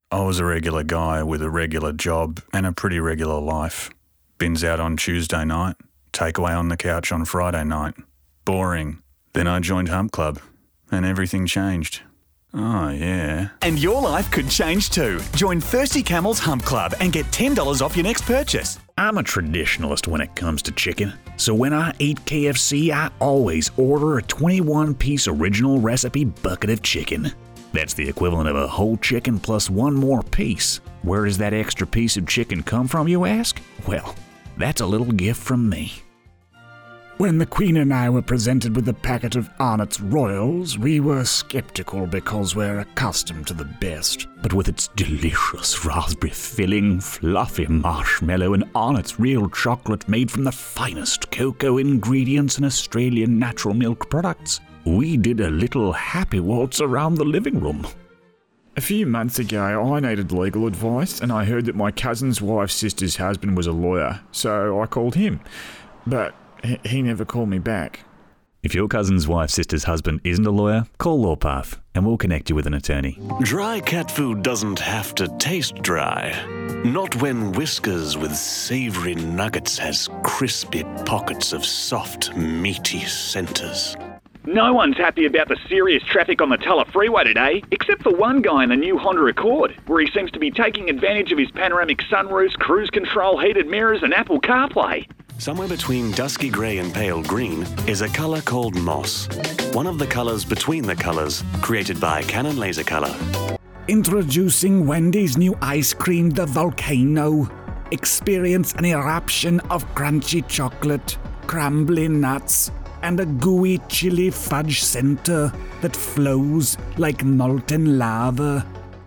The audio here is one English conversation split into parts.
I was a regular guy with a regular job and a pretty regular life. Bins out on Tuesday night, takeaway on the couch on Friday night. Boring. Then I joined Hump Club and everything changed. Oh, yeah. And your life could change too. Join Thirsty Camel's Hump Club and get $10 off your next purchase. I'm a traditionalist when it comes to chicken, so when I eat KFC, I always order a 21-piece original recipe bucket of chicken. That's the equivalent of a whole chicken plus one more piece. Where does that extra piece of chicken come from, you ask? Well, that's a little gift from me. When the Queen and I were presented with a packet of Arnott's Royals, we were skeptical because we're accustomed to the best. But with its delicious raspberry filling, fluffy marshmallow, and Arnott's real chocolate made from the finest cocoa ingredients and Australian natural milk products, we did a little happy waltz around the living room. A few months ago, I needed legal advice, and I heard that my cousin's wife's sister's husband was a lawyer, so I called him. But he never called me back. If your cousin's wife's sister's husband isn't a lawyer, call LawPath and we'll connect you with an attorney. Dry cat food doesn't have to taste dry. Not when Whiskers with savoury nuggets has crispy pockets of soft, meaty centres. No one's happy about the serious traffic on the Tulla Freeway today, except for one guy in the new Honda Accord, where he seems to be taking advantage of his panoramic sunroofs, cruise control, heated mirrors and Apple CarPlay. Somewhere between dusky grey and pale green is a colour called moss. One of the colours between the colours, created by Canon Laser Colour. Introducing Wendy's new ice cream, the Volcano. Experience an eruption of crunchy chocolate, crumbly nuts, and a gooey chili fudge center that flows like molten lava.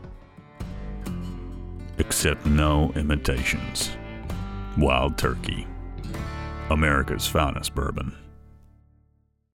Except no imitations. Wild Turkey. America's finest bourbon.